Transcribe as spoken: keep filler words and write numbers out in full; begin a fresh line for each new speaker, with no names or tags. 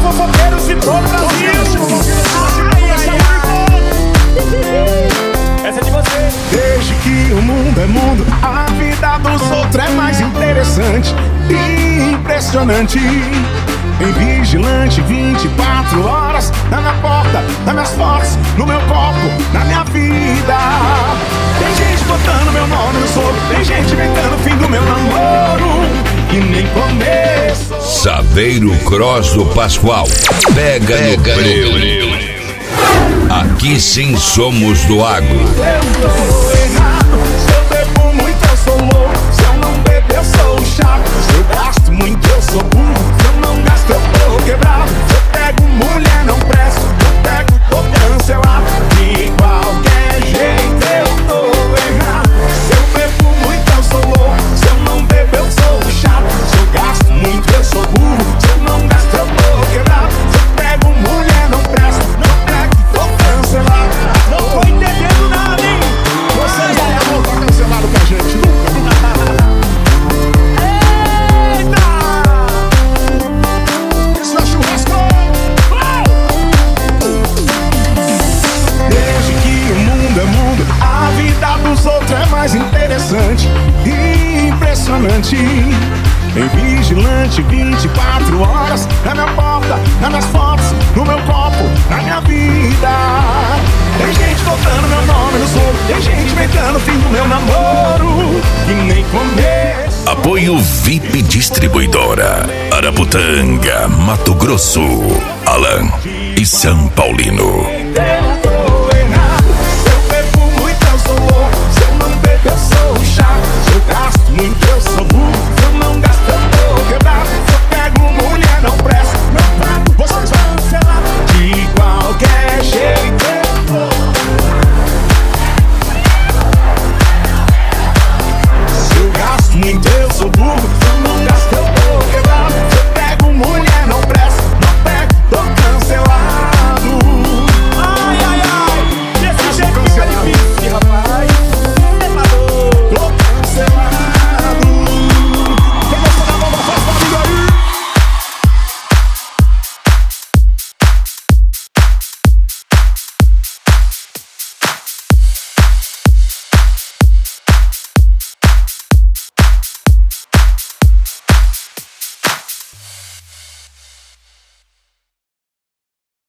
fofoqueiros de todo o Brasil. Essa é de você.
Desde que o mundo é mundo, a vida dos outros é mais interessante e impressionante. Tem vigilante vinte e quatro horas na minha porta, nas minhas fotos, no meu copo, na minha vida. Tem gente botando meu nome no soro, tem gente inventando o fim do meu namoro e nem começo.
Saveiro Cross do Pascoal. Pega, Pega no breu. Aqui sim somos do agro.
Eu tô errado, se eu bebo muito eu sou louco, se eu não bebo eu sou chato, se eu gasto muito eu sou burro, se eu não gasto eu tô quebrado, se eu pego mulher não presto, se eu pego tô cancelado. De qualquer jeito eu tô errado, se eu bebo muito eu sou louco, se eu não bebo eu sou chato, se eu gasto muito eu sou burro, se eu não gasto eu tô quebrado, se eu pego mulher não presto, não pego tô cancelado.
Não tô entendendo nada, hein?
Você já é amor, tá cancelado com a gente nunca.
Eita!
Isso é churrasco. Desde que o mundo é mundo, a vida dos outros é mais interessante e impressionante. Tem vigilante vinte e quatro horas na minha porta, nas minhas fotos, no meu copo, na minha vida. Tem gente botando meu nome no solo, tem gente inventando o fim do meu namoro e nem começo.
Apoio V I P Distribuidora Araputanga, Mato Grosso, Alan e São Paulino.
Eu tô errado, se eu bebo muito eu sou louco, se eu não bebo eu sou chato, se eu gasto muito eu sou burro, se eu não gasto eu tô quebrado, se eu pego mulher não presto, não pago, vocês vão cancelar. De qualquer jeito eu tô. Se eu gasto muito eu sou burro,